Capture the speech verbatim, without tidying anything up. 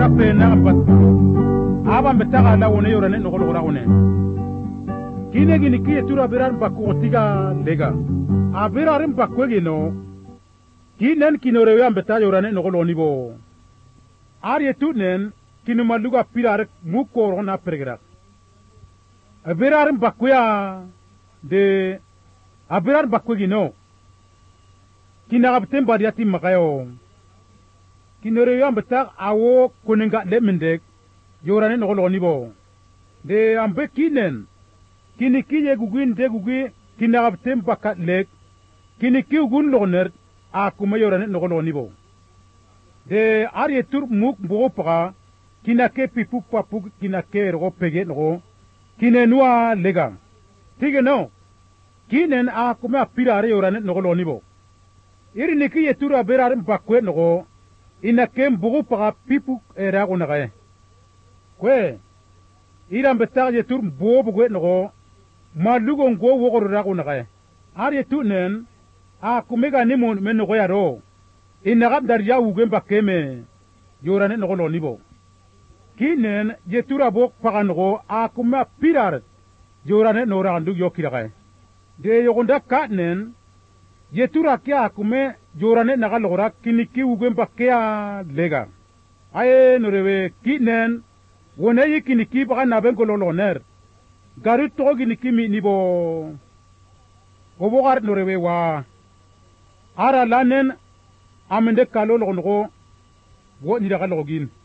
pe na ambat aba mbetaga la wone yorane no golo raune kine gini kiye tura biran bakko tiga lega abirarim bakko gino kinen kinore ya mbeta yorane no golo nibo ariye tunen kinu maluga pirar mukko na pergra abirarim bakko ya de abirar bakko gino kina abtem badiati makayo kinore ya mbeta awo kuninga lemendek yorane no golo nibo de ambe kinen kini kiye guguin de gugi kina abtem bakat lek kini ki gun loner a kuma yorane no golo nibo de ariye tur muk mbo para kina ke pipu papu kina ke ro pege no kine noa lega tige no kinen a kuma pirare yorane no golo nibo iri ni kiye tur aberare bakwe no ina ke mbo para pipu era go nagaye kwe iram betar ye tur mbo bugwe no malugo ngo wogoro ra go nagaye ariye tunen a kumega ni mon men no yaro ina gab dar ya wugen bakeme yorane no golo nibo kinen je tura bok pagango a kuma pirar yorane no randu yokiraga de yogonda kanen je tura kya kume yorane naga lora kiniki wugen bakya lega aye no rewe kinen wona yikiniki baga na ben golo loner garu to giniki mi nibo obogar no rewe wa ara lanen amende kalo logo wo ni daga login